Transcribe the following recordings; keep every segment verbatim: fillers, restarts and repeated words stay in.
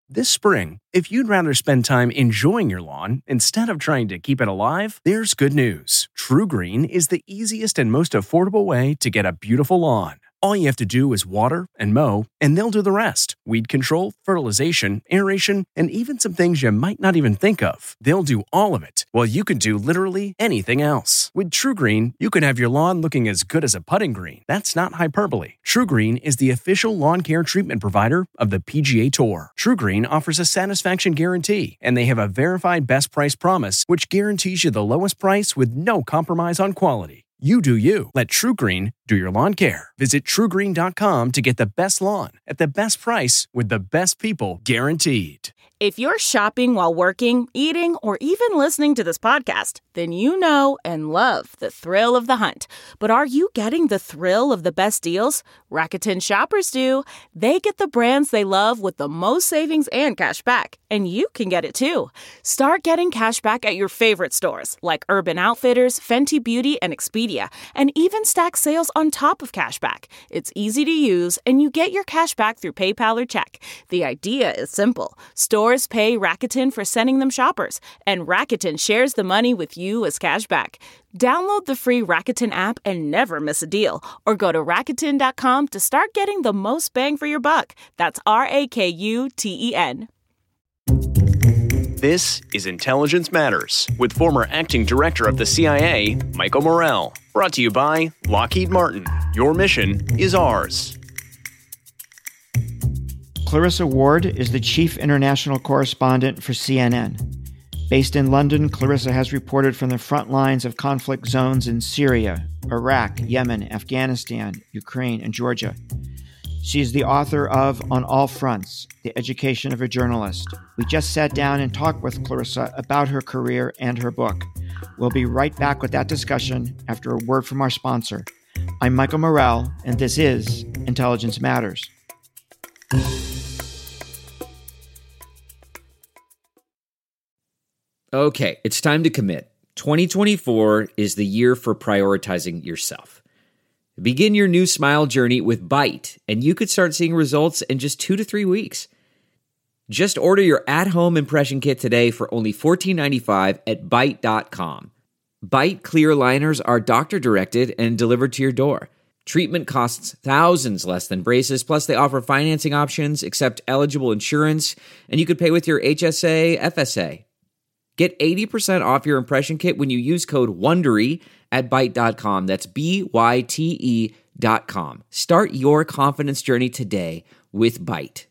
This spring, if you'd rather spend time enjoying your lawn instead of trying to keep it alive, there's good news. TruGreen is the easiest and most affordable way to get a beautiful lawn. All you have to do is water and mow, and they'll do the rest. Weed control, fertilization, aeration, and even some things you might not even think of. They'll do all of it, while you can do literally anything else. With TruGreen, you can have your lawn looking as good as a putting green. That's not hyperbole. TruGreen is the official lawn care treatment provider of the P G A Tour. TruGreen offers a satisfaction guarantee, and they have a verified best price promise, which guarantees you the lowest price with no compromise on quality. You do you. Let TruGreen do your lawn care. Visit True Green dot com to get the best lawn at the best price with the best people guaranteed. If you're shopping while working, eating, or even listening to this podcast, then you know and love the thrill of the hunt. But are you getting the thrill of the best deals? Rakuten shoppers do. They get the brands they love with the most savings and cash back. And you can get it too. Start getting cash back at your favorite stores like Urban Outfitters, Fenty Beauty, and Expedia. And even stack sales on top of cash back. It's easy to use, and you get your cash back through PayPal or check. The idea is simple. Stores pay Rakuten for sending them shoppers, and Rakuten shares the money with you as cash back. Download the free Rakuten app and never miss a deal, or go to Rakuten dot com to start getting the most bang for your buck. That's R A K U T E N. This is Intelligence Matters with former acting director of the C I A, Michael Morell. Brought to you by Lockheed Martin. Your mission is ours. Clarissa Ward is the chief international correspondent for C N N. Based in London, Clarissa has reported from the front lines of conflict zones in Syria, Iraq, Yemen, Afghanistan, Ukraine, and Georgia. She is the author of On All Fronts, The Education of a Journalist. We just sat down and talked with Clarissa about her career and her book. We'll be right back with that discussion after a word from our sponsor. I'm Michael Morell, and this is Intelligence Matters. Okay, it's time to commit. twenty twenty-four is the year for prioritizing yourself. Begin your new smile journey with Byte, and you could start seeing results in just two to three weeks. Just order your at-home impression kit today for only fourteen ninety-five at Byte dot com. Byte clear liners are doctor-directed and delivered to your door. Treatment costs thousands less than braces, plus they offer financing options, accept eligible insurance, and you could pay with your H S A, F S A. Get eighty percent off your impression kit when you use code WONDERY at Byte dot com. That's B Y T E dot com. Start your confidence journey today with Byte.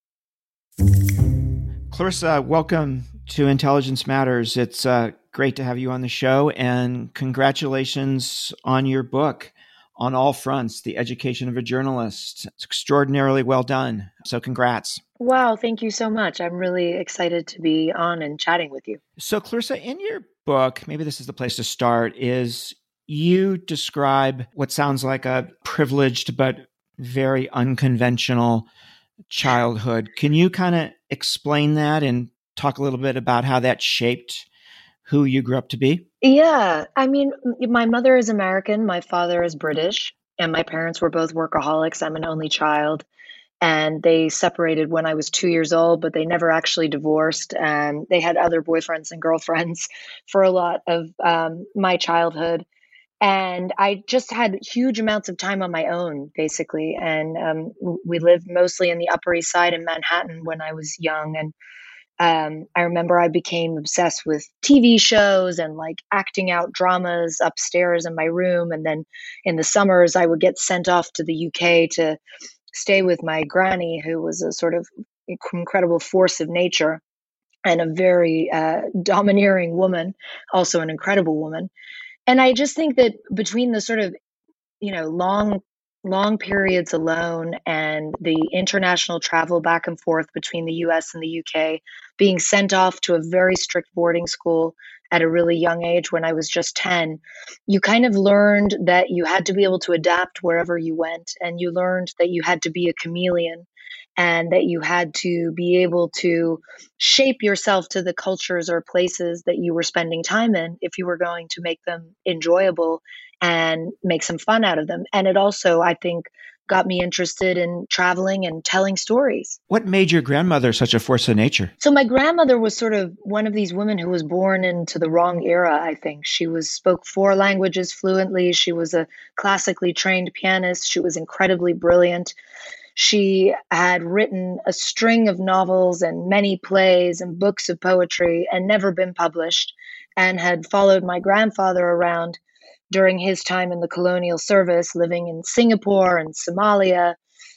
Clarissa, welcome to Intelligence Matters. It's uh, great to have you on the show, and congratulations on your book, On All Fronts, The Education of a Journalist. It's extraordinarily well done. So congrats. Wow, thank you so much. I'm really excited to be on and chatting with you. So Clarissa, in your book, maybe this is the place to start, is you describe what sounds like a privileged but very unconventional childhood. Can you kind of explain that and talk a little bit about how that shaped who you grew up to be? Yeah, I mean, my mother is American, my father is British, and my parents were both workaholics. I'm an only child. And they separated when I was two years old, but they never actually divorced. And they had other boyfriends and girlfriends for a lot of um, my childhood. And I just had huge amounts of time on my own, basically. And um, we lived mostly in the Upper East Side in Manhattan when I was young. And um, I remember I became obsessed with T V shows and like acting out dramas upstairs in my room. And then in the summers, I would get sent off to the U K to stay with my granny, who was a sort of incredible force of nature and a very uh, domineering woman, also an incredible woman. And I just think that between the sort of, you know, long, long periods alone and the international travel back and forth between the U S and the U K, being sent off to a very strict boarding school at a really young age when I was just ten, you kind of learned that you had to be able to adapt wherever you went. And you learned that you had to be a chameleon and that you had to be able to shape yourself to the cultures or places that you were spending time in if you were going to make them enjoyable and make some fun out of them. And it also, I think, got me interested in traveling and telling stories. What made your grandmother such a force of nature? So my grandmother was sort of one of these women who was born into the wrong era, I think. She was spoke four languages fluently. She was a classically trained pianist. She was incredibly brilliant. She had written a string of novels and many plays and books of poetry and never been published, and had followed my grandfather around during his time in the colonial service, living in Singapore and Somalia.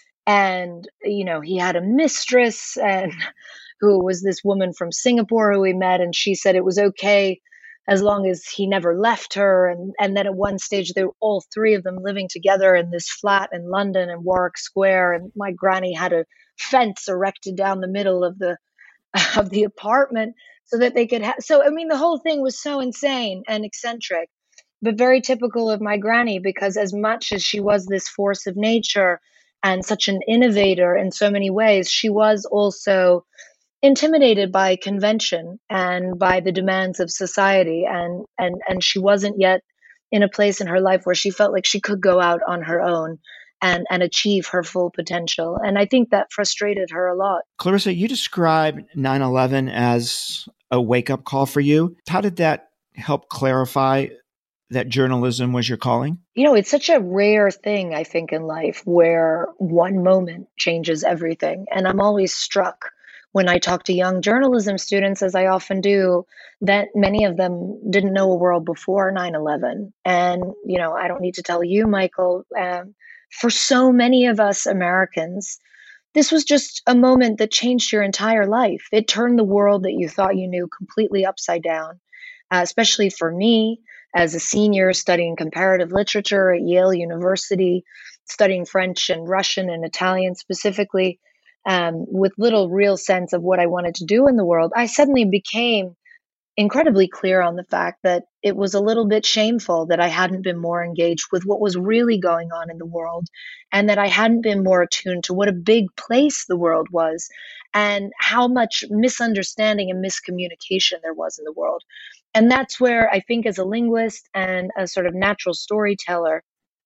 And, you know, he had a mistress and who was this woman from Singapore who we met. And she said it was okay as long as he never left her. And, and then at one stage, they were all three of them living together in this flat in London in Warwick Square. And my granny had a fence erected down the middle of the of the apartment so that they could have. So, I mean, the whole thing was so insane and eccentric, but very typical of my granny, because as much as she was this force of nature and such an innovator in so many ways, she was also intimidated by convention and by the demands of society. And, and, and she wasn't yet in a place in her life where she felt like she could go out on her own and, and achieve her full potential. And I think that frustrated her a lot. Clarissa, you described nine eleven as a wake-up call for you. How did that help clarify that journalism was your calling? You know, it's such a rare thing, I think, in life where one moment changes everything. And I'm always struck when I talk to young journalism students, as I often do, that many of them didn't know a world before nine eleven. And, you know, I don't need to tell you, Michael, um, for so many of us Americans, this was just a moment that changed your entire life. It turned the world that you thought you knew completely upside down, uh, especially for me as a senior studying comparative literature at Yale University, studying French and Russian and Italian specifically, um, with little real sense of what I wanted to do in the world. I suddenly became incredibly clear on the fact that it was a little bit shameful that I hadn't been more engaged with what was really going on in the world, and that I hadn't been more attuned to what a big place the world was and how much misunderstanding and miscommunication there was in the world. And that's where I think, as a linguist and a sort of natural storyteller,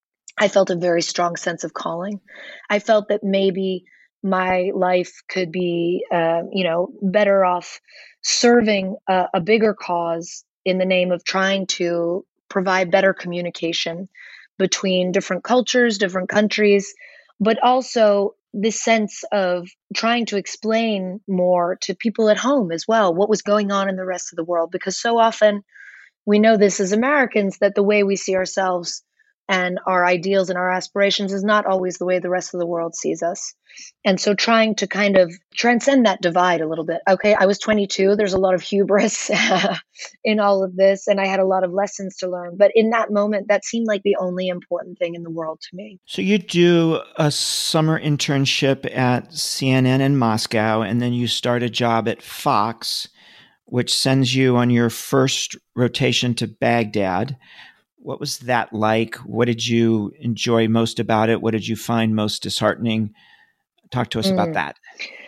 I felt a very strong sense of calling. I felt that maybe my life could be, uh, you know, better off serving a, a bigger cause in the name of trying to provide better communication between different cultures, different countries, but also this sense of trying to explain more to people at home as well what was going on in the rest of the world. Because so often we know this as Americans, that the way we see ourselves and our ideals and our aspirations is not always the way the rest of the world sees us. And so trying to kind of transcend that divide a little bit. Okay, I was twenty-two. There's a lot of hubris in all of this, and I had a lot of lessons to learn. But in that moment, that seemed like the only important thing in the world to me. So you do a summer internship at C N N in Moscow, and then you start a job at Fox, which sends you on your first rotation to Baghdad. What was that like? What did you enjoy most about it? What did you find most disheartening? Talk to us mm. about that.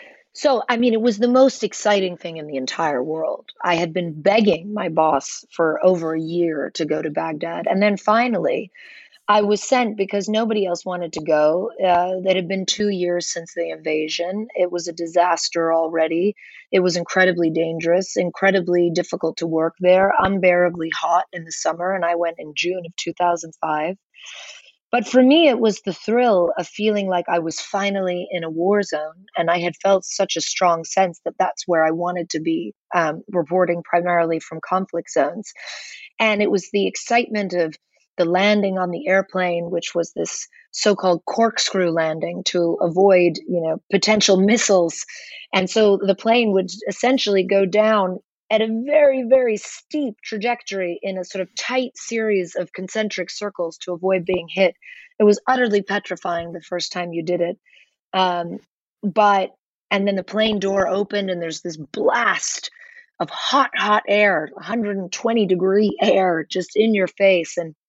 So, I mean, it was the most exciting thing in the entire world. I had been begging my boss for over a year to go to Baghdad. And then finally, I was sent because nobody else wanted to go. Uh, it had been two years since the invasion. It was a disaster already. It was incredibly dangerous, incredibly difficult to work there, unbearably hot in the summer. And I went in June of two thousand five. But for me, it was the thrill of feeling like I was finally in a war zone. And I had felt such a strong sense that that's where I wanted to be, um, reporting primarily from conflict zones. And it was the excitement of the landing on the airplane, which was this so-called corkscrew landing to avoid, you know, potential missiles. And so the plane would essentially go down at a very, very steep trajectory in a sort of tight series of concentric circles to avoid being hit. It was utterly petrifying the first time you did it. Um, but, and then the plane door opened and there's this blast of hot, hot air, one hundred twenty degree air just in your face. And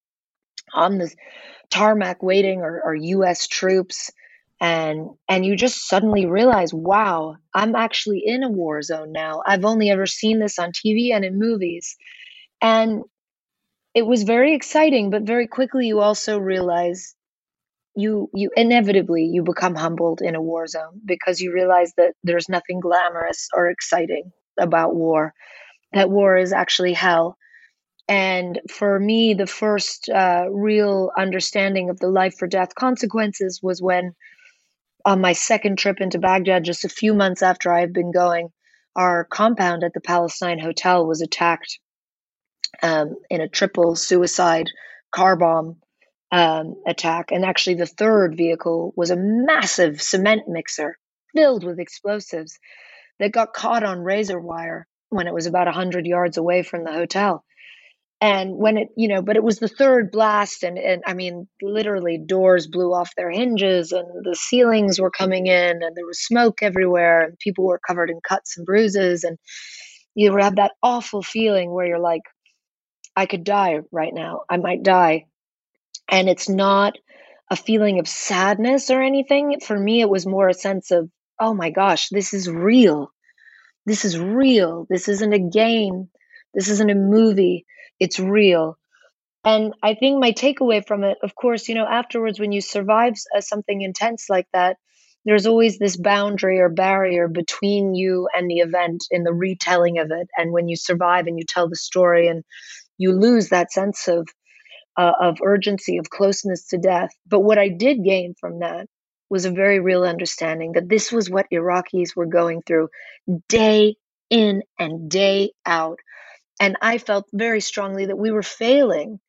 on the tarmac waiting are, are U S troops. And and you just suddenly realize, wow, I'm actually in a war zone now. I've only ever seen this on T V and in movies. And it was very exciting, but very quickly you also realize you you inevitably you become humbled in a war zone because you realize that there's nothing glamorous or exciting about war. That war is actually hell. And for me, the first uh, real understanding of the life or death consequences was when, on my second trip into Baghdad, just a few months after I had been going, our compound at the Palestine Hotel was attacked um, in a triple suicide car bomb um, attack. And actually, the third vehicle was a massive cement mixer filled with explosives that got caught on razor wire when it was about one hundred yards away from the hotel. And when it, you know, but it was the third blast, and, and I mean, literally doors blew off their hinges and the ceilings were coming in and there was smoke everywhere and people were covered in cuts and bruises. And you have that awful feeling where you're like, I could die right now. I might die. And it's not a feeling of sadness or anything. For me, it was more a sense of, oh my gosh, this is real. This is real. This isn't a game. This isn't a movie. It's real. And I think my takeaway from it, of course, you know, afterwards, when you survive uh, something intense like that, there's always this boundary or barrier between you and the event in the retelling of it. And when you survive and you tell the story, and you lose that sense of uh, of urgency, of closeness to death. But what I did gain from that was a very real understanding that this was what Iraqis were going through day in and day out. And I felt very strongly that we were failing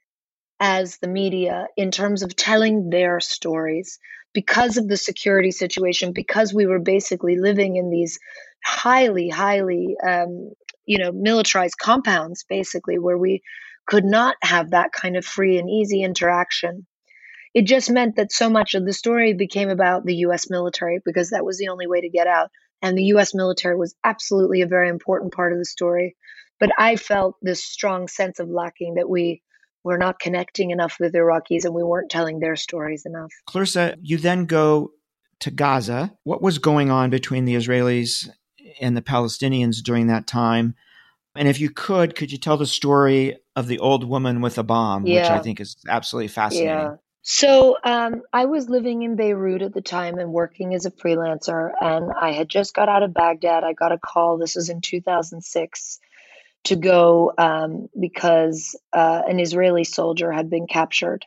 as the media in terms of telling their stories because of the security situation, because we were basically living in these highly, highly, um, you know, militarized compounds, basically, where we could not have that kind of free and easy interaction. It just meant that so much of the story became about the U S military because that was the only way to get out. And the U S military was absolutely a very important part of the story. But I felt this strong sense of lacking, that we were not connecting enough with Iraqis and we weren't telling their stories enough. Clarissa, you then go to Gaza. What was going on between the Israelis and the Palestinians during that time? And if you could, could you tell the story of the old woman with a bomb, Yeah. which I think is absolutely fascinating? Yeah. So um, I was living in Beirut at the time and working as a freelancer, and I had just got out of Baghdad. I got a call, this was in two thousand six, to go um, because uh, an Israeli soldier had been captured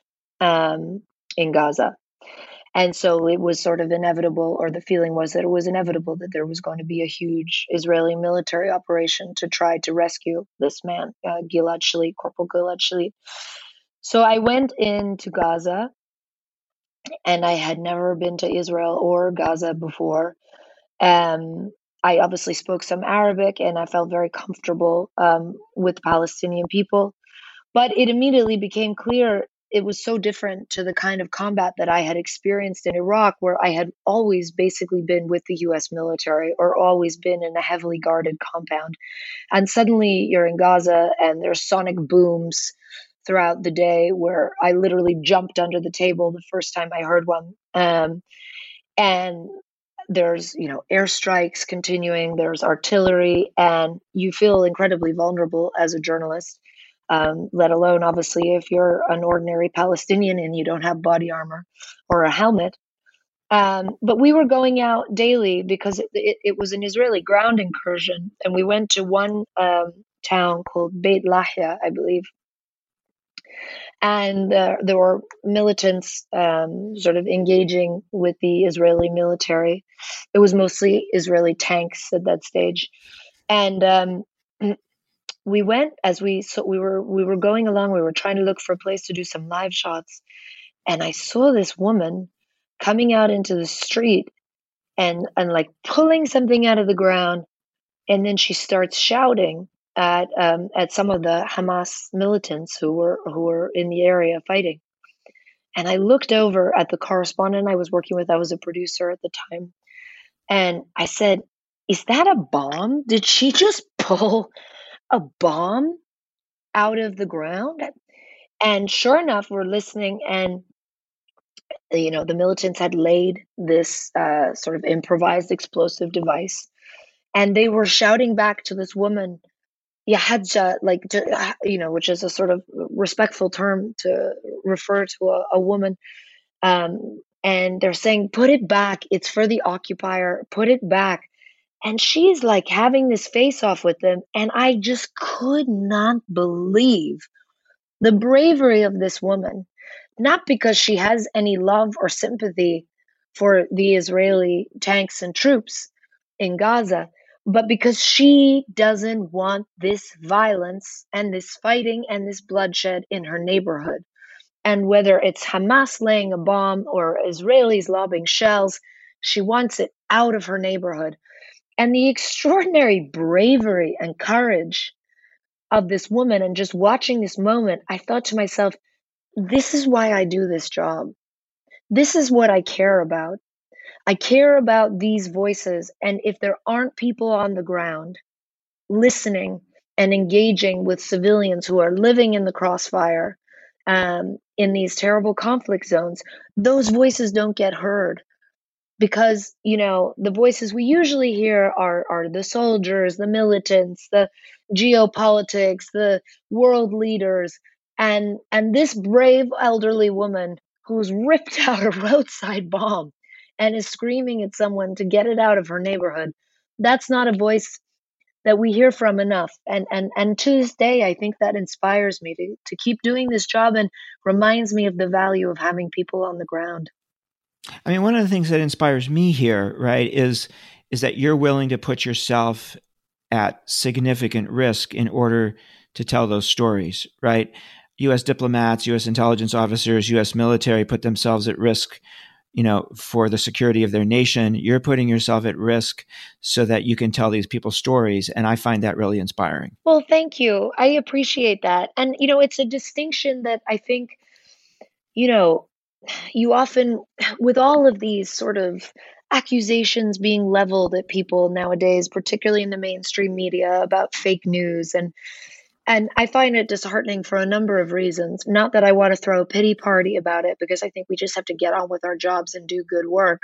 um, in Gaza. And so it was sort of inevitable, or the feeling was that it was inevitable that there was going to be a huge Israeli military operation to try to rescue this man, uh, Gilad Shalit, Corporal Gilad Shalit. So I went into Gaza, and I had never been to Israel or Gaza before. Um, I obviously spoke some Arabic, and I felt very comfortable um, with Palestinian people. But it immediately became clear it was so different to the kind of combat that I had experienced in Iraq, where I had always basically been with the U S military or always been in a heavily guarded compound. And suddenly you're in Gaza and there's sonic booms throughout the day where I literally jumped under the table the first time I heard one. Um, and there's, you know, airstrikes continuing, there's artillery, and you feel incredibly vulnerable as a journalist. Um, let alone, obviously, if you're an ordinary Palestinian and you don't have body armor or a helmet. Um, but we were going out daily because it, it, it was an Israeli ground incursion. And we went to one um, town called Beit Lahia, I believe. And uh, there were militants um, sort of engaging with the Israeli military. It was mostly Israeli tanks at that stage. And um, we went as we so we were we were going along. We were trying to look for a place to do some live shots, and I saw this woman coming out into the street and and like pulling something out of the ground, and then she starts shouting at um, at some of the Hamas militants who were who were in the area fighting. And I looked over at the correspondent I was working with. I was a producer at the time, and I said, "Is that a bomb? Did she just pull a bomb out of the ground?" And sure enough, we're listening, and you know, the militants had laid this uh, sort of improvised explosive device, and they were shouting back to this woman, "Yahadja," like to, you know, which is a sort of respectful term to refer to a, a woman, um, and they're saying, put it back. It's for the occupier. Put it back. And she's like having this face off with them. And I just could not believe the bravery of this woman, not because she has any love or sympathy for the Israeli tanks and troops in Gaza, but because she doesn't want this violence and this fighting and this bloodshed in her neighborhood. And whether it's Hamas laying a bomb or Israelis lobbing shells, she wants it out of her neighborhood. And the extraordinary bravery and courage of this woman, and just watching this moment, I thought to myself, this is why I do this job. This is what I care about. I care about these voices. And if there aren't people on the ground listening and engaging with civilians who are living in the crossfire, um, in these terrible conflict zones, those voices don't get heard. Because, you know, the voices we usually hear are, are the soldiers, the militants, the geopolitics, the world leaders. And, and this brave elderly woman who's ripped out a roadside bomb and is screaming at someone to get it out of her neighborhood, that's not a voice that we hear from enough. And, and, and to this day, I think that inspires me to, to keep doing this job and reminds me of the value of having people on the ground. I mean, one of the things that inspires me here, right, is is that you're willing to put yourself at significant risk in order to tell those stories, right? U S diplomats, U S intelligence officers, U S military put themselves at risk, you know, for the security of their nation. You're putting yourself at risk so that you can tell these people's stories. And I find that really inspiring. Well, thank you. I appreciate that. And, you know, it's a distinction that I think, you know, you often, with all of these sort of accusations being leveled at people nowadays, particularly in the mainstream media about fake news, and and I find it disheartening for a number of reasons. Not that I want to throw a pity party about it, because I think we just have to get on with our jobs and do good work.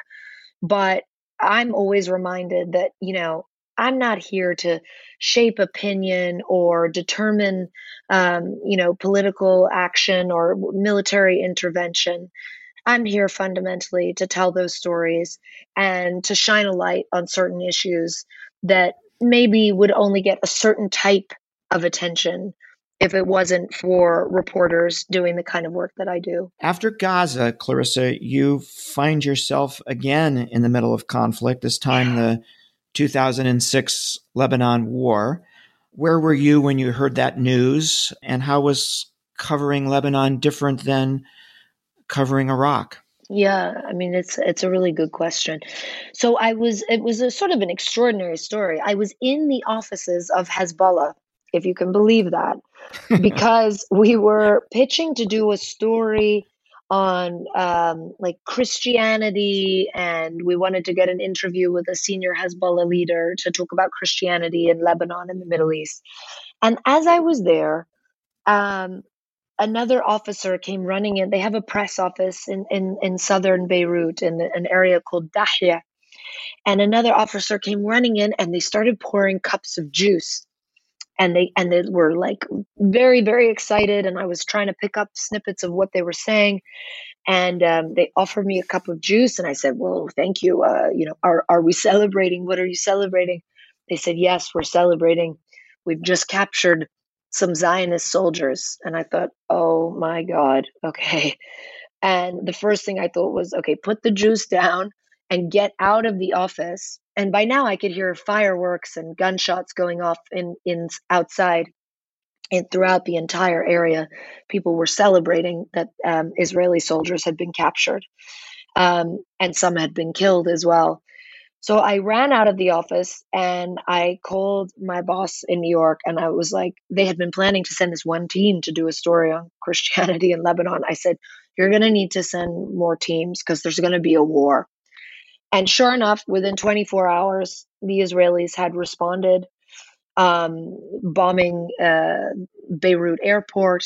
But I'm always reminded that, you know, I'm not here to shape opinion or determine, um, you know, political action or military intervention. I'm here fundamentally to tell those stories and to shine a light on certain issues that maybe would only get a certain type of attention if it wasn't for reporters doing the kind of work that I do. After Gaza, Clarissa, you find yourself again in the middle of conflict, this time the two thousand six Lebanon war. Where were you when you heard that news, and how was covering Lebanon different than covering Iraq? Yeah, I mean, it's it's a really good question. So I was, it was a sort of an extraordinary story. I was in the offices of Hezbollah, if you can believe that, because we were pitching to do a story on um, like Christianity, and we wanted to get an interview with a senior Hezbollah leader to talk about Christianity in Lebanon and the Middle East. And as I was there, um, another officer came running in. They have a press office in, in, in southern Beirut in the, an area called Dahya. And another officer came running in, and they started pouring cups of juice. And they and they were like very, very excited. And I was trying to pick up snippets of what they were saying. And um, they offered me a cup of juice. And I said, well, thank you. Uh, you know, are, are we celebrating? What are you celebrating? They said, yes, we're celebrating. We've just captured some Zionist soldiers. And I thought, oh my God, okay. And the first thing I thought was, okay, put the juice down and get out of the office. And by now I could hear fireworks and gunshots going off in, in outside and throughout the entire area. People were celebrating that um, Israeli soldiers had been captured, um, and some had been killed as well. So I ran out of the office and I called my boss in New York, and I was like, they had been planning to send this one team to do a story on Christianity in Lebanon. I said, you're going to need to send more teams because there's going to be a war. And sure enough, within twenty-four hours, the Israelis had responded, um, bombing uh, Beirut airport.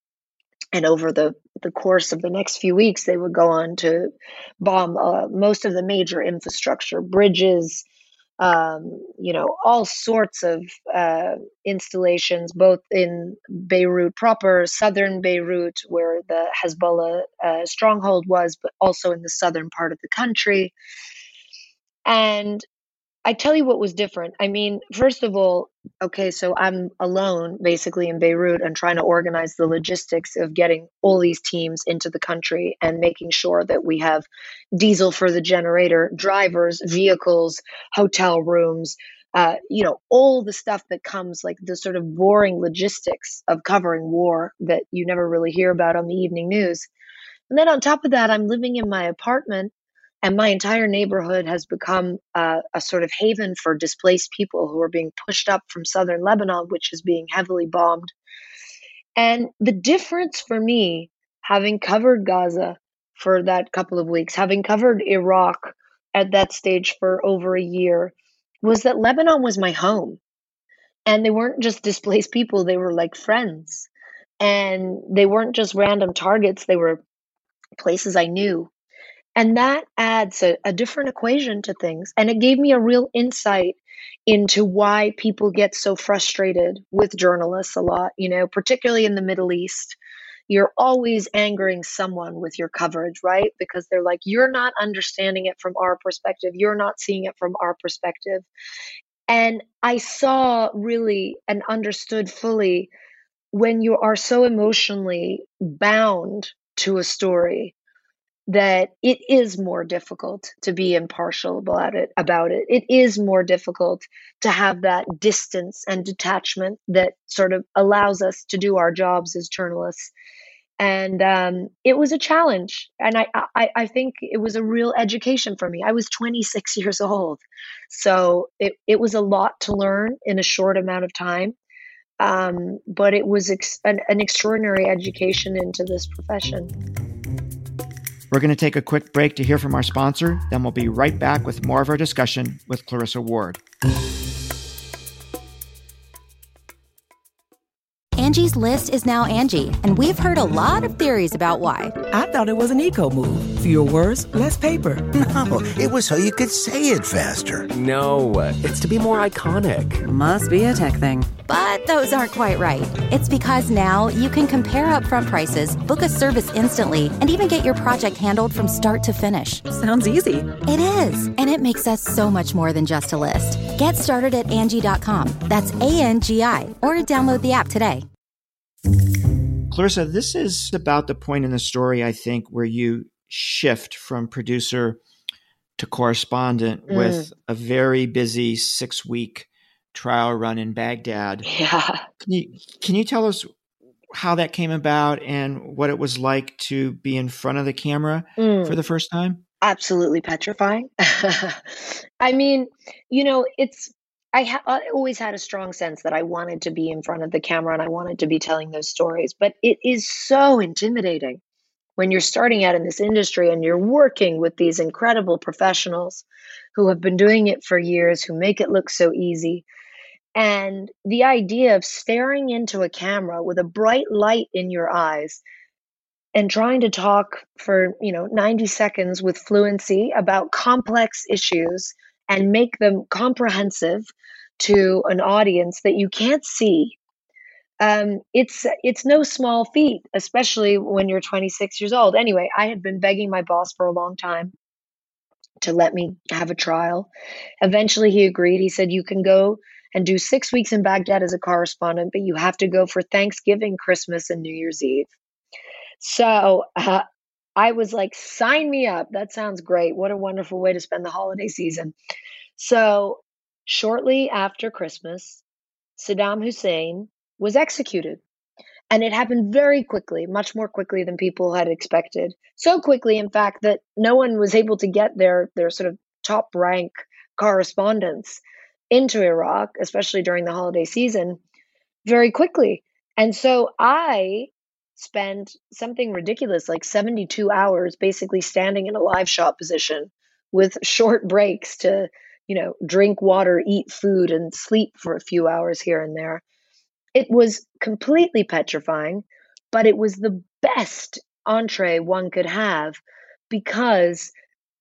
And over the, the course of the next few weeks, they would go on to bomb uh, most of the major infrastructure, bridges, um, you know, all sorts of uh, installations, both in Beirut proper, southern Beirut, where the Hezbollah uh, stronghold was, but also in the southern part of the country. And I tell you what was different. I mean, first of all, okay, so I'm alone basically in Beirut and trying to organize the logistics of getting all these teams into the country and making sure that we have diesel for the generator, drivers, vehicles, hotel rooms, uh, you know, all the stuff that comes, like the sort of boring logistics of covering war that you never really hear about on the evening news. And then on top of that, I'm living in my apartment, and my entire neighborhood has become uh, a sort of haven for displaced people who are being pushed up from southern Lebanon, which is being heavily bombed. And the difference for me, having covered Gaza for that couple of weeks, having covered Iraq at that stage for over a year, was that Lebanon was my home. And they weren't just displaced people, they were like friends. And they weren't just random targets, they were places I knew. And that adds a, a different equation to things. And it gave me a real insight into why people get so frustrated with journalists a lot, you know, particularly in the Middle East. You're always angering someone with your coverage, right? Because they're like, you're not understanding it from our perspective. You're not seeing it from our perspective. And I saw really and understood fully when you are so emotionally bound to a story that it is more difficult to be impartial about it about it. It is more difficult to have that distance and detachment that sort of allows us to do our jobs as journalists. And um, it was a challenge. And I, I, I think it was a real education for me. I was twenty-six years old. So it, it was a lot to learn in a short amount of time. Um, but it was ex- an, an extraordinary education into this profession. We're going to take a quick break to hear from our sponsor. Then we'll be right back with more of our discussion with Clarissa Ward. Angie's List is now Angie, and we've heard a lot of theories about why. I thought it was an eco move. Fewer words, less paper. No, it was so you could say it faster. No, it's to be more iconic. Must be a tech thing. But those aren't quite right. It's because now you can compare upfront prices, book a service instantly, and even get your project handled from start to finish. Sounds easy. It is, and it makes us so much more than just a list. Get started at Angie dot com. That's A N G I, or download the app today. Clarissa, this is about the point in the story, I think, where you shift from producer to correspondent mm. with a very busy six-week trial run in Baghdad. Yeah. Can you, can you tell us how that came about and what it was like to be in front of the camera mm. for the first time? Absolutely petrifying. I mean, you know, it's, I, ha- I always had a strong sense that I wanted to be in front of the camera and I wanted to be telling those stories, but it is so intimidating when you're starting out in this industry and you're working with these incredible professionals who have been doing it for years, who make it look so easy. And the idea of staring into a camera with a bright light in your eyes and trying to talk for, you know, ninety seconds with fluency about complex issues and make them comprehensive to an audience that you can't see. Um, it's it's no small feat, especially when you're twenty-six years old. Anyway, I had been begging my boss for a long time to let me have a trial. Eventually, he agreed. He said, you can go and do six weeks in Baghdad as a correspondent, but you have to go for Thanksgiving, Christmas, and New Year's Eve. So uh, I was like, sign me up. That sounds great. What a wonderful way to spend the holiday season. So shortly after Christmas, Saddam Hussein was executed. And it happened very quickly, much more quickly than people had expected. So quickly, in fact, that no one was able to get their, their sort of top rank correspondents into Iraq, especially during the holiday season, very quickly. And so I spent something ridiculous, like seventy-two hours, basically standing in a live shot position with short breaks to, you know, drink water, eat food, and sleep for a few hours here and there. It was completely petrifying, but it was the best entree one could have because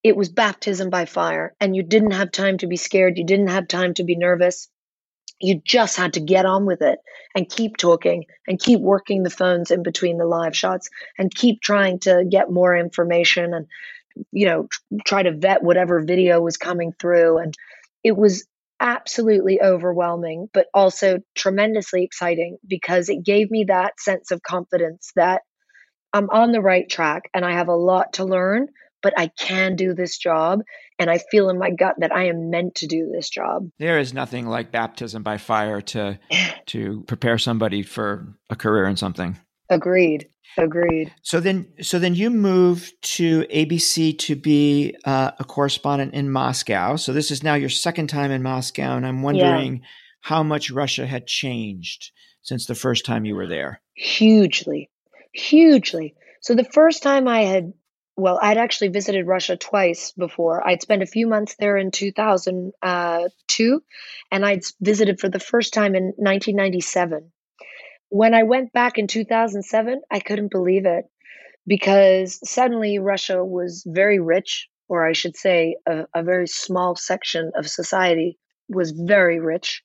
it was baptism by fire, and you didn't have time to be scared. You didn't have time to be nervous. You just had to get on with it and keep talking and keep working the phones in between the live shots and keep trying to get more information and, you know, try to vet whatever video was coming through. And it was absolutely overwhelming, but also tremendously exciting because it gave me that sense of confidence that I'm on the right track and I have a lot to learn, but I can do this job. And I feel in my gut that I am meant to do this job. There is nothing like baptism by fire to to prepare somebody for a career in something. Agreed. Agreed. So then, so then you moved to A B C to be uh, a correspondent in Moscow. So this is now your second time in Moscow, and I'm wondering yeah. how much Russia had changed since the first time you were there. Hugely, hugely. So the first time I had, well, I'd actually visited Russia twice before. I'd spent a few months there in two thousand two, and I'd visited for the first time in nineteen ninety-seven. When I went back in two thousand seven, I couldn't believe it because suddenly Russia was very rich, or I should say a, a very small section of society was very rich.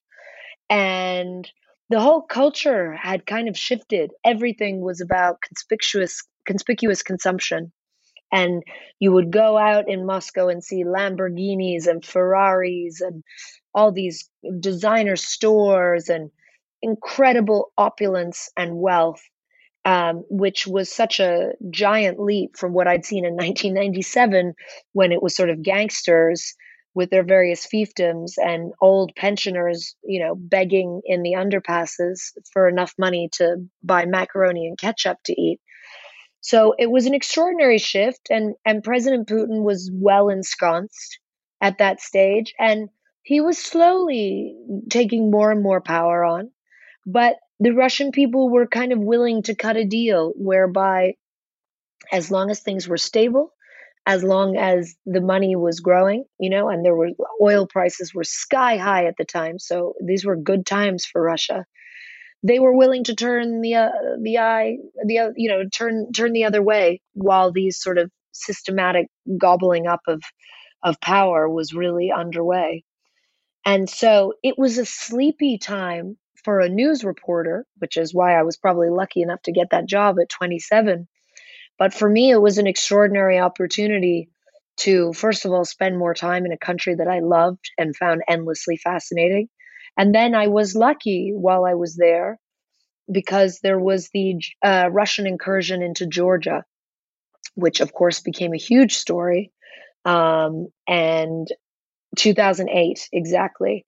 And the whole culture had kind of shifted. Everything was about conspicuous, conspicuous consumption. And you would go out in Moscow and see Lamborghinis and Ferraris and all these designer stores and incredible opulence and wealth, um, which was such a giant leap from what I'd seen in nineteen ninety-seven when it was sort of gangsters with their various fiefdoms and old pensioners, you know, begging in the underpasses for enough money to buy macaroni and ketchup to eat. So it was an extraordinary shift, and, and President Putin was well ensconced at that stage, and he was slowly taking more and more power on. But the Russian people were kind of willing to cut a deal whereby as long as things were stable, as long as the money was growing, you know, and there were oil prices were sky high at the time. So these were good times for Russia. They were willing to turn the uh, the eye, the uh, you know, turn turn the other way while these sort of systematic gobbling up of of power was really underway. And so it was a sleepy time for a news reporter, which is why I was probably lucky enough to get that job at twenty-seven. But for me, it was an extraordinary opportunity to, first of all, spend more time in a country that I loved and found endlessly fascinating. And then I was lucky while I was there because there was the uh, Russian incursion into Georgia, which of course became a huge story. Um, and two thousand eight, exactly.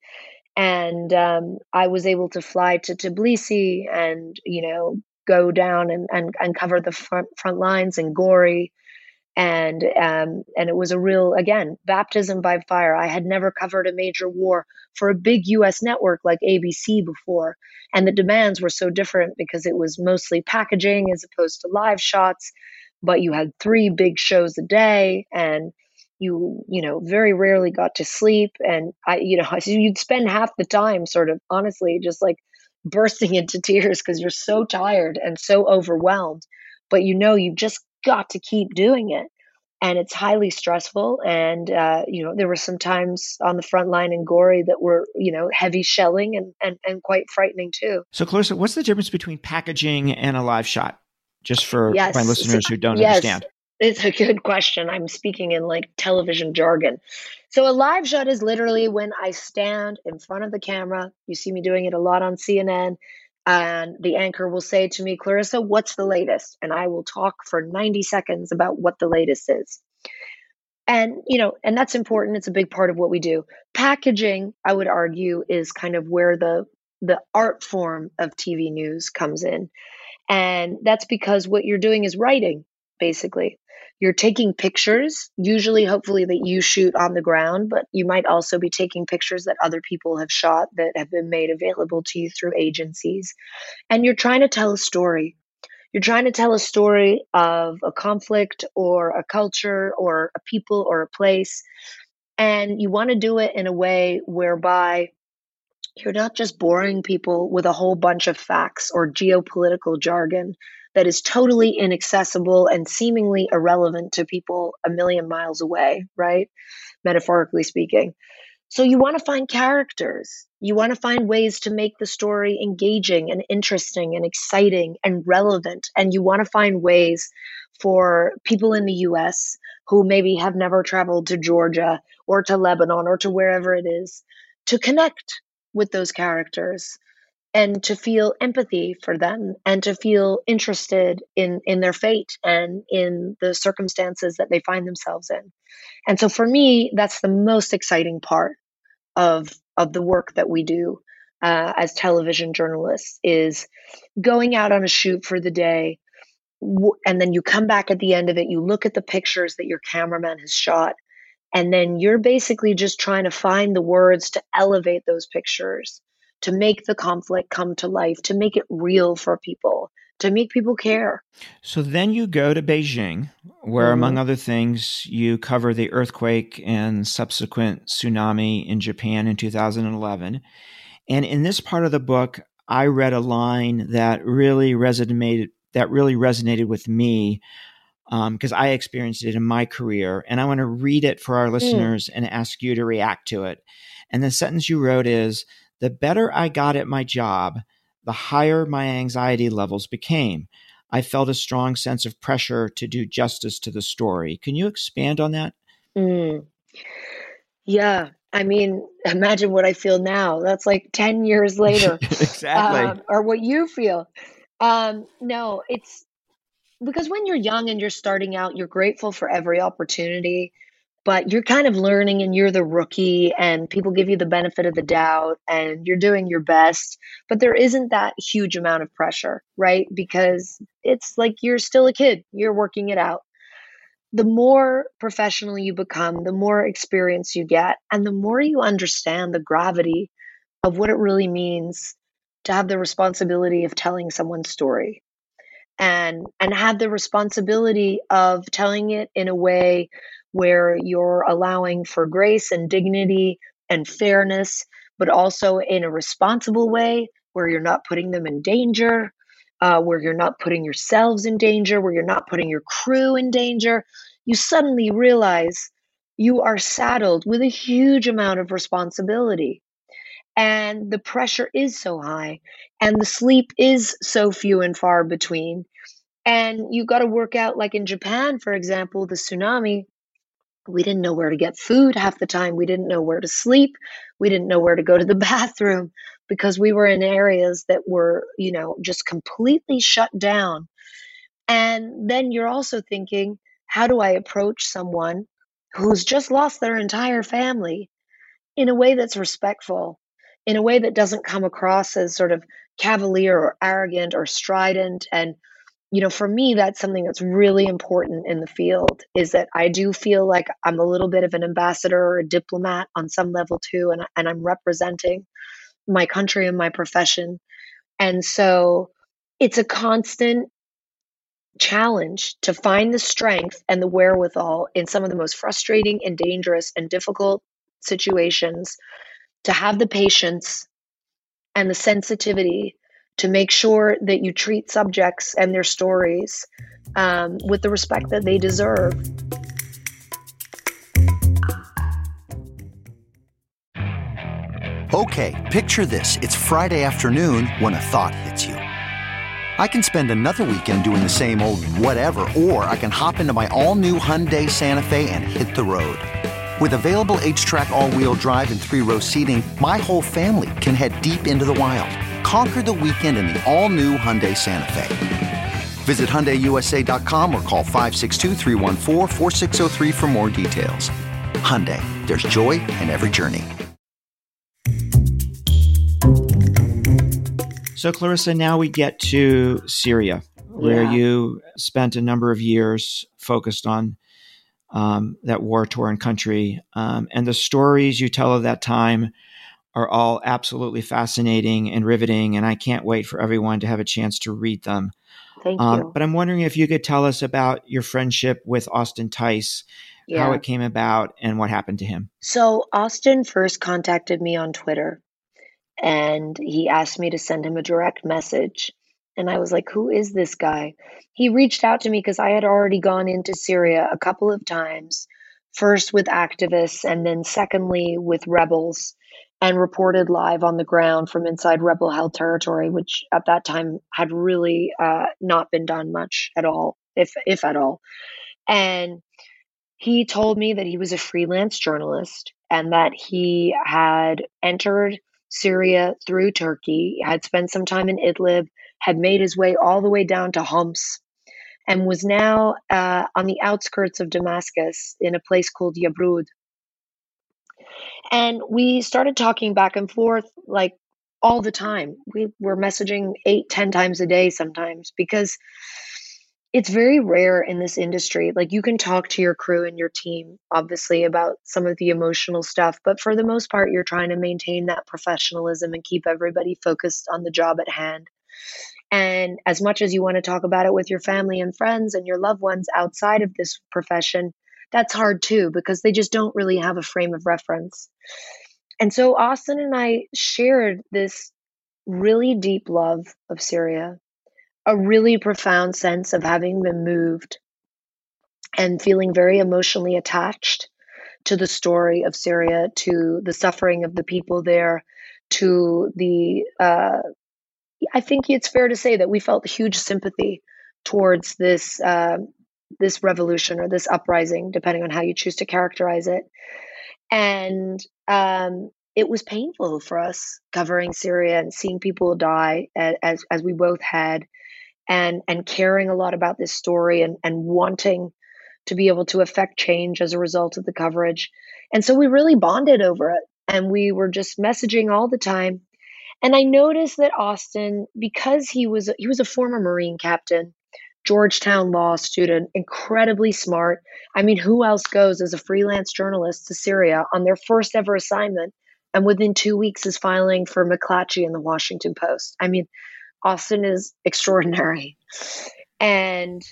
And um, I was able to fly to Tbilisi and, you know, go down and, and, and cover the front, front lines in Gori. And um, and it was a real, again, baptism by fire. I had never covered a major war for a big U S network like A B C before. And the demands were so different because it was mostly packaging as opposed to live shots. But you had three big shows a day, and you, you know, very rarely got to sleep. And I, you know, you'd spend half the time sort of honestly just like bursting into tears because you're so tired and so overwhelmed. But you know, you've just got to keep doing it. And it's highly stressful. And, uh, you know, there were some times on the front line in Gori that were, you know, heavy shelling and, and, and quite frightening too. So Clarissa, what's the difference between packaging and a live shot? Just for yes. my listeners who don't yes. understand. It's a good question. I'm speaking in like television jargon. So a live shot is literally when I stand in front of the camera. You see me doing it a lot on C N N. And the anchor will say to me, Clarissa, what's the latest? And I will talk for ninety seconds about what the latest is. And, you know, and that's important. It's a big part of what we do. Packaging, I would argue, is kind of where the the art form of T V news comes in. And that's because what you're doing is writing, basically. You're taking pictures, usually, hopefully, that you shoot on the ground, but you might also be taking pictures that other people have shot that have been made available to you through agencies. And you're trying to tell a story. You're trying to tell a story of a conflict or a culture or a people or a place. And you want to do it in a way whereby you're not just boring people with a whole bunch of facts or geopolitical jargon, that is totally inaccessible and seemingly irrelevant to people a million miles away, right? Metaphorically speaking. So you want to find characters. You want to find ways to make the story engaging and interesting and exciting and relevant. And you want to find ways for people in the U S who maybe have never traveled to Georgia or to Lebanon or to wherever it is to connect with those characters and to feel empathy for them and to feel interested in, in their fate and in the circumstances that they find themselves in. And so for me, that's the most exciting part of of the work that we do uh, as television journalists, is going out on a shoot for the day, w- and then you come back at the end of it, you look at the pictures that your cameraman has shot, and then you're basically just trying to find the words to elevate those pictures, to make the conflict come to life, to make it real for people, to make people care. So then you go to Beijing, where, mm-hmm. among other things, you cover the earthquake and subsequent tsunami in Japan in two thousand eleven. And in this part of the book, I read a line that really resonated, that really resonated with me because um, I experienced it in my career. And I want to read it for our listeners mm. and ask you to react to it. And the sentence you wrote is, "The better I got at my job, the higher my anxiety levels became. I felt a strong sense of pressure to do justice to the story." Can you expand on that? Mm. Yeah. I mean, imagine what I feel now. That's like ten years later. Exactly. Um, or what you feel. Um, no, it's because when you're young and you're starting out, you're grateful for every opportunity, but you're kind of learning and you're the rookie and people give you the benefit of the doubt and you're doing your best, but there isn't that huge amount of pressure, right? Because it's like you're still a kid, you're working it out. The more professional you become, the more experience you get, and the more you understand the gravity of what it really means to have the responsibility of telling someone's story and and have the responsibility of telling it in a way where you're allowing for grace and dignity and fairness, but also in a responsible way where you're not putting them in danger, uh, where you're not putting yourselves in danger, where you're not putting your crew in danger. You suddenly realize you are saddled with a huge amount of responsibility. And the pressure is so high, and the sleep is so few and far between. And you got to work out, like in Japan, for example, the tsunami, we didn't know where to get food half the time. We didn't know where to sleep. We didn't know where to go to the bathroom because we were in areas that were, you know, just completely shut down. And then you're also thinking, how do I approach someone who's just lost their entire family in a way that's respectful, in a way that doesn't come across as sort of cavalier or arrogant or strident? And, you know, for me, that's something that's really important in the field, is that I do feel like I'm a little bit of an ambassador or a diplomat on some level too, and, and I'm representing my country and my profession. And so it's a constant challenge to find the strength and the wherewithal in some of the most frustrating and dangerous and difficult situations, to have the patience and the sensitivity to make sure that you treat subjects and their stories um, with the respect that they deserve. Okay, picture this. It's Friday afternoon when a thought hits you. I can spend another weekend doing the same old whatever, or I can hop into my all-new Hyundai Santa Fe and hit the road. With available H-Track all-wheel drive and three-row seating, my whole family can head deep into the wild. Conquer the weekend in the all-new Hyundai Santa Fe. Visit Hyundai U S A dot com or call five six two, three one four, four six zero three for more details. Hyundai, there's joy in every journey. So, Clarissa, now we get to Syria, where Yeah. you spent a number of years focused on um, that war-torn country. Um, and the stories you tell of that time are all absolutely fascinating and riveting, and I can't wait for everyone to have a chance to read them. Thank Um, you. but I'm wondering if you could tell us about your friendship with Austin Tice, how Yeah. it came about, and what happened to him. So Austin first contacted me on Twitter, and he asked me to send him a direct message. And I was like, who is this guy? He reached out to me because I had already gone into Syria a couple of times, first with activists and then secondly with rebels, and reported live on the ground from inside rebel-held territory, which at that time had really uh, not been done much at all, if if at all. And he told me that he was a freelance journalist and that he had entered Syria through Turkey, had spent some time in Idlib, had made his way all the way down to Homs, and was now uh, on the outskirts of Damascus in a place called Yabrud. And we started talking back and forth like all the time. We were messaging eight, ten times a day sometimes, because it's very rare in this industry. Like, you can talk to your crew and your team, obviously, about some of the emotional stuff, but for the most part, you're trying to maintain that professionalism and keep everybody focused on the job at hand. And as much as you want to talk about it with your family and friends and your loved ones outside of this profession, that's hard too, because they just don't really have a frame of reference. And so Austin and I shared this really deep love of Syria, a really profound sense of having been moved and feeling very emotionally attached to the story of Syria, to the suffering of the people there, to the, uh, I think it's fair to say that we felt huge sympathy towards this, uh, this revolution or this uprising, depending on how you choose to characterize it. And um, it was painful for us covering Syria and seeing people die as, as we both had, and and caring a lot about this story and, and wanting to be able to affect change as a result of the coverage. And so we really bonded over it, and we were just messaging all the time. And I noticed that Austin, because he was he was a former Marine captain, Georgetown law student, incredibly smart. I mean, who else goes as a freelance journalist to Syria on their first ever assignment, and within two weeks is filing for McClatchy in the Washington Post? I mean, Austin is extraordinary. And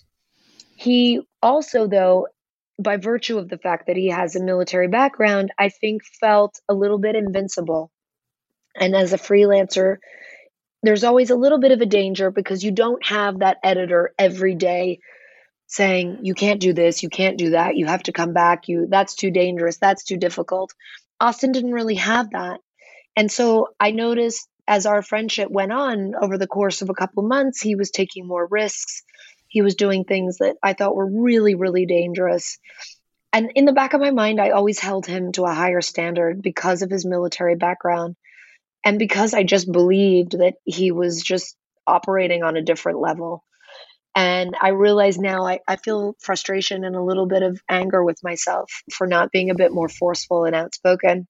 he also, though, by virtue of the fact that he has a military background, I think felt a little bit invincible. And as a freelancer, there's always a little bit of a danger because you don't have that editor every day saying, you can't do this, you can't do that, you have to come back, you that's too dangerous, that's too difficult. Austin didn't really have that. And so I noticed as our friendship went on over the course of a couple months, he was taking more risks. He was doing things that I thought were really, really dangerous. And in the back of my mind, I always held him to a higher standard because of his military background. And because I just believed that he was just operating on a different level. And I realize now I, I feel frustration and a little bit of anger with myself for not being a bit more forceful and outspoken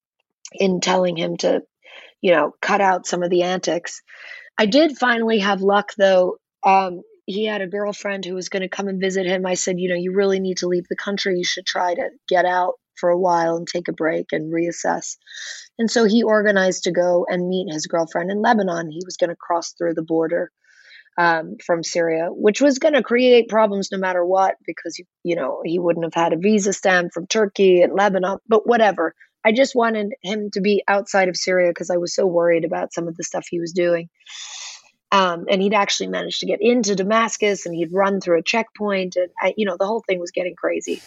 in telling him to, you know, cut out some of the antics. I did finally have luck, though. Um, he had a girlfriend who was going to come and visit him. I said, you know, you really need to leave the country. You should try to get out for a while and take a break and reassess. And so he organized to go and meet his girlfriend in Lebanon. He was going to cross through the border um, from Syria, which was going to create problems no matter what, because, you know, he wouldn't have had a visa stamp from Turkey and Lebanon, but whatever. I just wanted him to be outside of Syria because I was so worried about some of the stuff he was doing. Um, and he'd actually managed to get into Damascus, and he'd run through a checkpoint, and I, you know, the whole thing was getting crazy.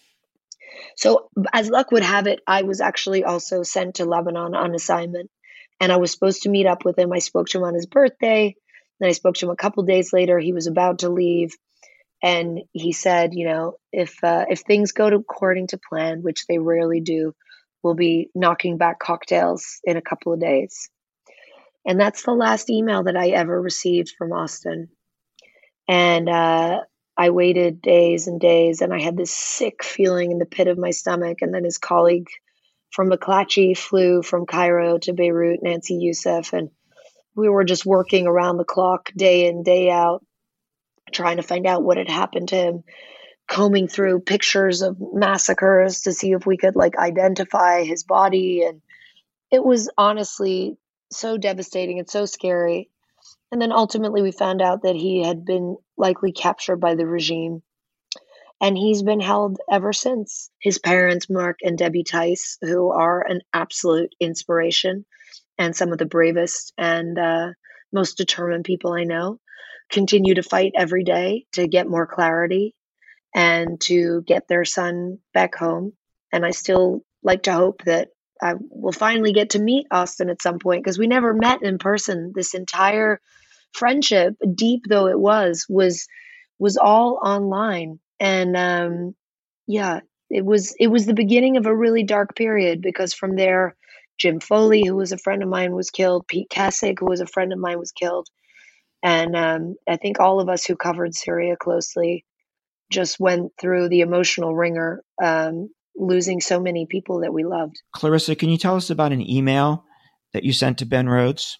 So as luck would have it, I was actually also sent to Lebanon on assignment, and I was supposed to meet up with him. I spoke to him on his birthday. Then I spoke to him a couple days later. He was about to leave, and he said, you know, if uh, if things go according to plan, which they rarely do, we'll be knocking back cocktails in a couple of days. And that's the last email that I ever received from Austin. And uh, I waited days and days, and I had this sick feeling in the pit of my stomach. And then his colleague from McClatchy flew from Cairo to Beirut, Nancy Youssef, and we were just working around the clock, day in, day out, trying to find out what had happened to him, combing through pictures of massacres to see if we could like identify his body. And it was honestly so devastating and so scary. And then ultimately we found out that he had been likely captured by the regime, and he's been held ever since. His parents, Mark and Debbie Tice, who are an absolute inspiration and some of the bravest and uh, most determined people I know, continue to fight every day to get more clarity and to get their son back home. And I still like to hope that I will finally get to meet Austin at some point, because we never met in person. This entire friendship, deep though it was, was was all online. And um, yeah, it was it was the beginning of a really dark period, because from there, Jim Foley, who was a friend of mine, was killed. Pete Kasich, who was a friend of mine, was killed. And um, I think all of us who covered Syria closely just went through the emotional ringer, um, losing so many people that we loved. Clarissa, can you tell us about an email that you sent to Ben Rhodes?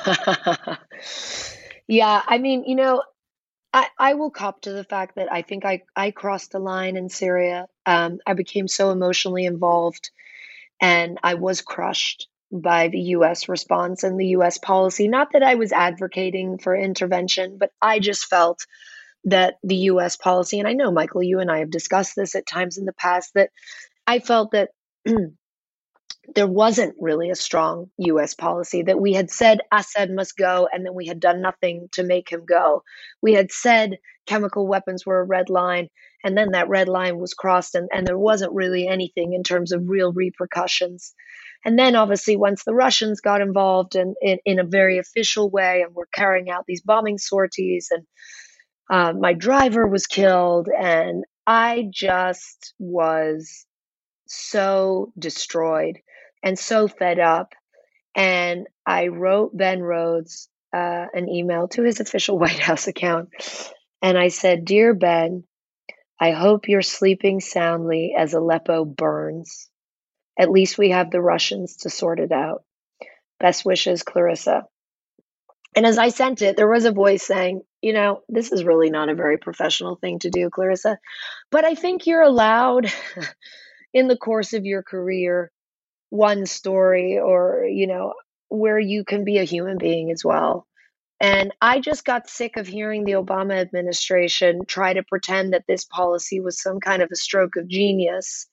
Yeah, I mean, you know, I, I will cop to the fact that I think I, I crossed a line in Syria. Um, I became so emotionally involved, and I was crushed by the U S response and the U S policy. Not that I was advocating for intervention, but I just felt that the U S policy, and I know, Michael, you and I have discussed this at times in the past, that I felt that there wasn't really a strong U S policy, that we had said Assad must go, and then we had done nothing to make him go. We had said chemical weapons were a red line, and then that red line was crossed, and, and there wasn't really anything in terms of real repercussions. And then obviously once the Russians got involved and in, in a very official way and were carrying out these bombing sorties, and uh, my driver was killed, and I just was so destroyed and so fed up. And I wrote Ben Rhodes uh, an email to his official White House account. And I said, "Dear Ben, I hope you're sleeping soundly as Aleppo burns. At least we have the Russians to sort it out. Best wishes, Clarissa." And as I sent it, there was a voice saying, you know, this is really not a very professional thing to do, Clarissa, but I think you're allowed in the course of your career one story, or, you know, where you can be a human being as well. And I just got sick of hearing the Obama administration try to pretend that this policy was some kind of a stroke of genius,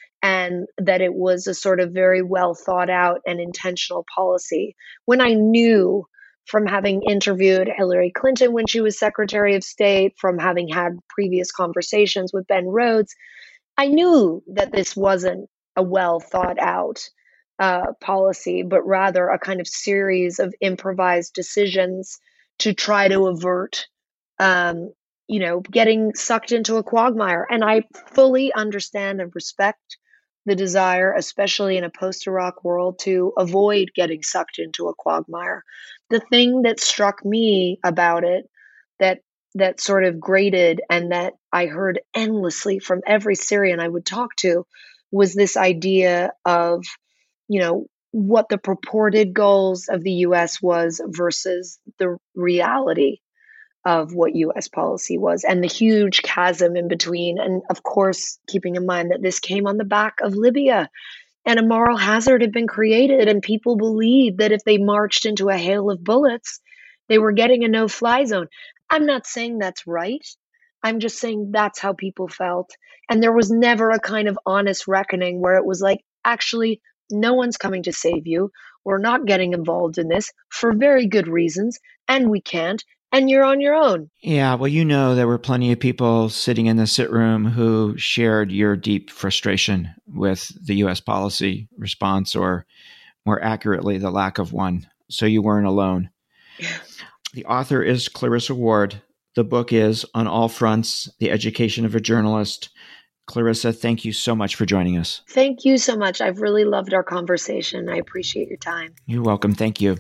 and that it was a sort of very well thought out and intentional policy, when I knew from having interviewed Hillary Clinton when she was Secretary of State, from having had previous conversations with Ben Rhodes, I knew that this wasn't a well thought out uh, policy, but rather a kind of series of improvised decisions to try to avert, um, you know, getting sucked into a quagmire. And I fully understand and respect the desire, especially in a post-Iraq world, to avoid getting sucked into a quagmire. The thing that struck me about it, that that sort of grated, and that I heard endlessly from every Syrian I would talk to, was this idea of, you know, what the purported goals of the U S was versus the reality of what U S policy was, and the huge chasm in between. And of course, keeping in mind that this came on the back of Libya, and a moral hazard had been created, and people believed that if they marched into a hail of bullets, they were getting a no-fly zone. I'm not saying that's right. I'm just saying that's how people felt. And there was never a kind of honest reckoning where it was like, actually, no one's coming to save you. We're not getting involved in this for very good reasons, and we can't. And you're on your own. Yeah, well, you know, there were plenty of people sitting in the sit room who shared your deep frustration with the U S policy response, or more accurately, the lack of one. So you weren't alone. Yeah. The author is Clarissa Ward. The book is On All Fronts, The Education of a Journalist. Clarissa, thank you so much for joining us. Thank you so much. I've really loved our conversation. I appreciate your time. You're welcome. Thank you.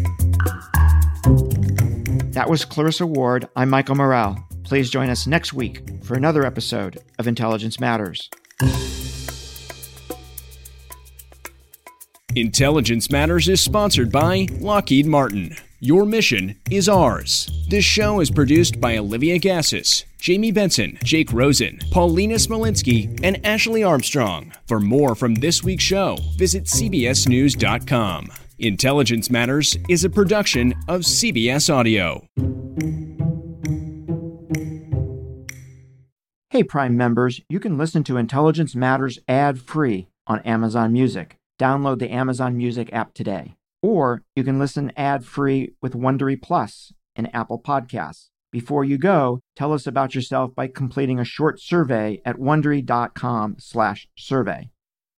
That was Clarissa Ward. I'm Michael Morrell. Please join us next week for another episode of Intelligence Matters. Intelligence Matters is sponsored by Lockheed Martin. Your mission is ours. This show is produced by Olivia Gassis, Jamie Benson, Jake Rosen, Paulina Smolinski, and Ashley Armstrong. For more from this week's show, visit C B S news dot com. Intelligence Matters is a production of C B S Audio. Hey, Prime members, you can listen to Intelligence Matters ad-free on Amazon Music. Download the Amazon Music app today. Or you can listen ad-free with Wondery Plus in Apple Podcasts. Before you go, tell us about yourself by completing a short survey at Wondery dot com slash survey.